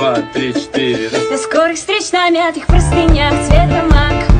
2, 3, 4. До скорых встреч на мятых простынях цвета мак.